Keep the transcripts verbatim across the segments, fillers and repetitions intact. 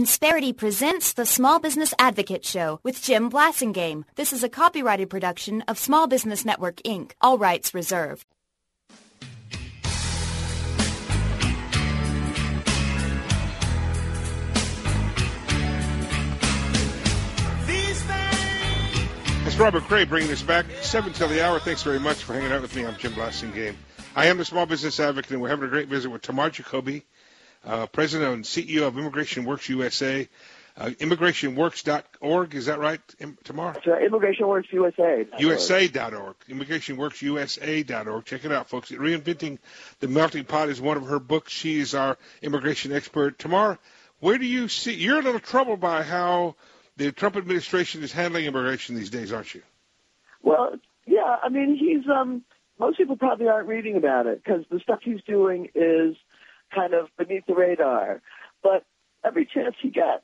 Insperity presents the Small Business Advocate Show with Jim Blasingame. This is a copyrighted production of Small Business Network, Incorporated. All rights reserved. It's Robert Cray bringing us back seven till the hour. Thanks very much for hanging out with me. I'm Jim Blasingame. I am the Small Business Advocate, and we're having a great visit with Tamar Jacoby, uh, President and C E O of Immigration Works U S A. Uh, immigration works dot org, is that right, Tamar? That's right, Immigration Works U S A. U S A dot org. Immigration Works U S A dot org. Check it out, folks. Reinventing the Melting Pot is one of her books. She is our immigration expert. Tamar, where do you see, you're a little troubled by how the Trump administration is handling immigration these days, aren't you? Well, yeah, I mean, he's, um, most people probably aren't reading about it because the stuff he's doing is kind of beneath the radar. But every chance he gets,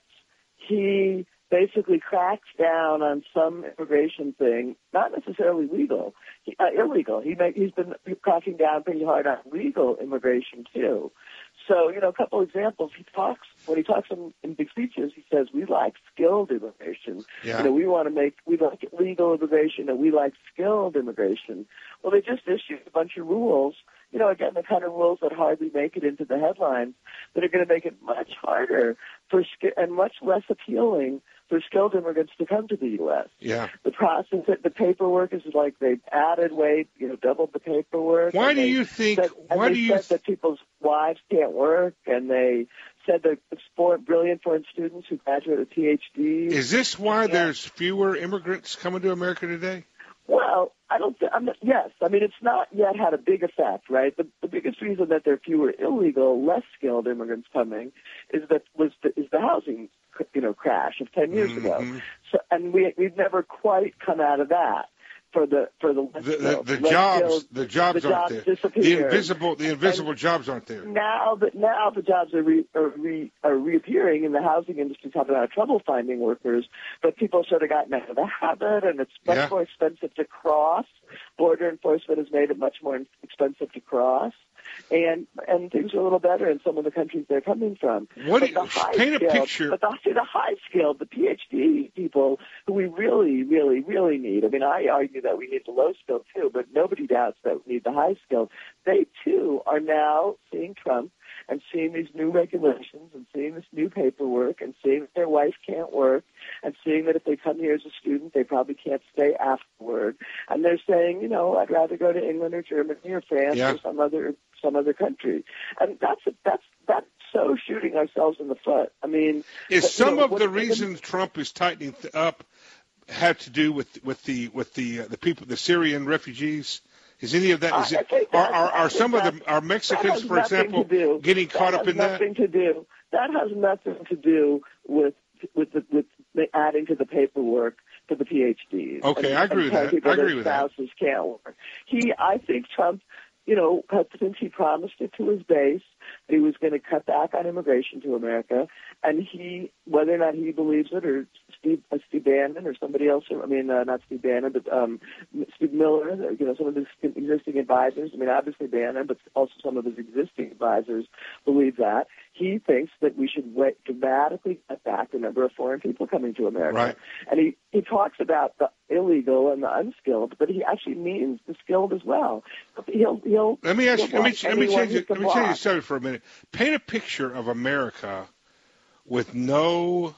he basically cracks down on some immigration thing, not necessarily legal, he, uh, illegal. He may, he's been cracking down pretty hard on legal immigration, too. So, you know, a couple examples. He talks, when he talks in, in big speeches, he says, we like skilled immigration. Yeah. You know, we want to make, we like legal immigration and we like skilled immigration. Well, they just issued a bunch of rules, you know, again, the kind of rules that hardly make it into the headlines, that are going to make it much harder for and much less appealing for skilled immigrants to come to the U S. Yeah. The process, the paperwork is like they've added weight, you know, doubled the paperwork. Why do they you think? Said, why and do they you? said that people's wives can't work, and they said that it's for brilliant foreign students who graduate with P H Ds. Is this why yeah. there's fewer immigrants coming to America today? Well, I don't. Th- I'm not, yes, I mean it's not yet had a big effect, right? The, the biggest reason that there are fewer illegal, less skilled immigrants coming is that was the, is the housing, you know, crash of ten years mm-hmm. ago. So, and we we've never quite come out of that. For the for the less the, skilled, the, the less jobs skilled, the jobs the aren't jobs there. Disappeared. The invisible the invisible and jobs aren't there. Now that now the jobs are re, are, re, are reappearing, and the housing industry's having a lot of trouble finding workers. But people sort of gotten out of the habit, and it's much yeah. more expensive to cross. Border enforcement has made it much more expensive to cross. And and things are a little better in some of the countries they're coming from. What but do the you, high paint a skilled, picture. But the, see, the high skilled, the P H D people who we really, really, really need. I mean, I argue that we need the low skilled too, but nobody doubts that we need the high skilled. They too are now seeing Trump and seeing these new regulations and seeing this new paperwork and seeing that their wife can't work and seeing that if they come here as a student, they probably can't stay afterward. And they're saying, you know, I'd rather go to England or Germany or France yeah. or some other some other country. And that's that's that's so shooting ourselves in the foot. I mean, is but, some you know, of what, the reasons Trump is tightening th- up had to do with with the with the uh, the people, the Syrian refugees? Is any of that? Is it, are are, are some of the are Mexicans, for example, getting caught up in that? Nothing to do. That has nothing to do with with the, with the adding to the paperwork for the P H Ds. Okay, and, I agree with that. I agree with that. Spouses can't work. He, I think, Trump. You know, since he promised it to his base, that he was going to cut back on immigration to America, and he, whether or not he believes it, or Steve, uh, Steve Bannon, or somebody else, I mean, uh, not Steve Bannon, but um, Steve Miller, you know, some of his existing advisors, I mean, obviously Bannon, but also some of his existing advisors believe that. He thinks that we should wait, dramatically cut back the number of foreign people coming to America. Right. And he, he talks about the illegal and the unskilled, but he actually means the skilled as well. He'll, he'll, let me ask you, let me, let me change it, let me change the block. subject for a minute. Paint a picture of America with no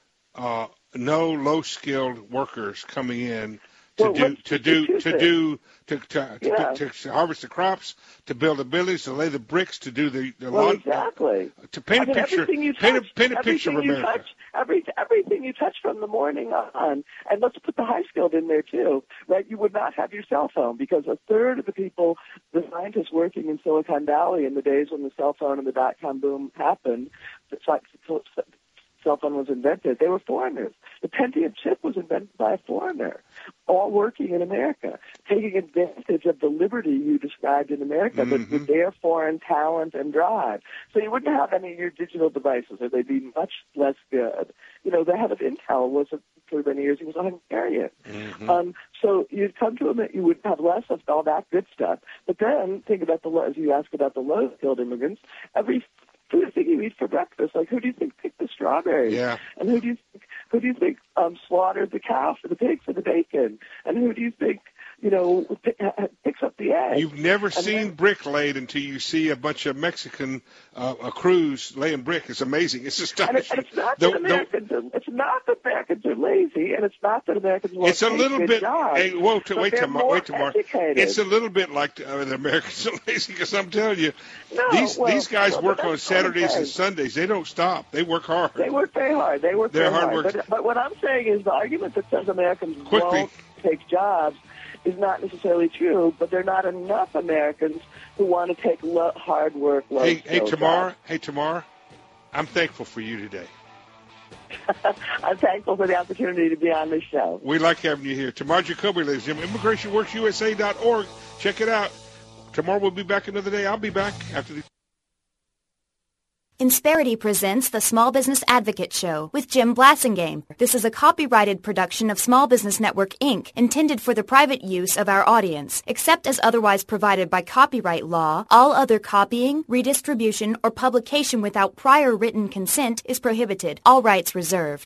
uh, no low skilled workers coming in to well, do to do to do to to, yeah. to to harvest the crops, to build the buildings, to lay the bricks, to do the, the well, lawn, exactly. to paint I a mean, picture. You paint touch, a paint a picture of America. You touch, every, everything you touch from the morning on, and let's put the high skilled in there too, right? You would not have your cell phone because a third of the people, the scientists working in Silicon Valley in the days when the cell phone and the dot com boom happened, it's like cell phone was invented, they were foreigners. The Pentium chip was invented by a foreigner, all working in America, taking advantage of the liberty you described in America, mm-hmm. but with their foreign talent and drive. So you wouldn't have any of your digital devices, or they'd be much less good. You know, the head of Intel was, a, for many years, he was a Hungarian. Mm-hmm. Um, so you'd come to them, you would have less of all that good stuff. But then, think about the, as you ask about the low-skilled immigrants, every food thing you eat for breakfast, like who do you think picked the strawberries? Yeah. And who do you think, who do you think um, slaughtered the cow for the pig for the bacon? And who do you think, you know, picks up the eggs? You've never and seen then, brick laid until you see a bunch of Mexican uh, a crews laying brick. It's amazing. It's astonishing. And, it, and it's not the, that Americans are, it's not that Americans are lazy, and it's not that Americans won't It's a take little good bit. jobs, Hey, whoa, to, wait, tomorrow. Wait, tomorrow. Educated. It's a little bit like uh, the Americans are lazy because I'm telling you, no, these well, these guys well, work on okay. Saturdays and Sundays. They don't stop. They work hard. They work very hard. They work They're very hard hard. workers. But, but what I'm saying is the argument that says Americans Quickly. won't take jobs is not necessarily true, but there are not enough Americans who want to take lo- hard work, low Hey, hey, skill Tamar. jobs. Hey, Tamar. I'm thankful for you today. I'm thankful for the opportunity to be on this show. We like having you here. Tamar Jacoby, ladies and gentlemen, immigration works U S A dot org. Check it out. Tomorrow we'll be back another day. I'll be back after the... Insperity presents the Small Business Advocate Show with Jim Blasingame. This is a copyrighted production of Small Business Network, Incorporated, intended for the private use of our audience. Except as otherwise provided by copyright law, all other copying, redistribution, or publication without prior written consent is prohibited. All rights reserved.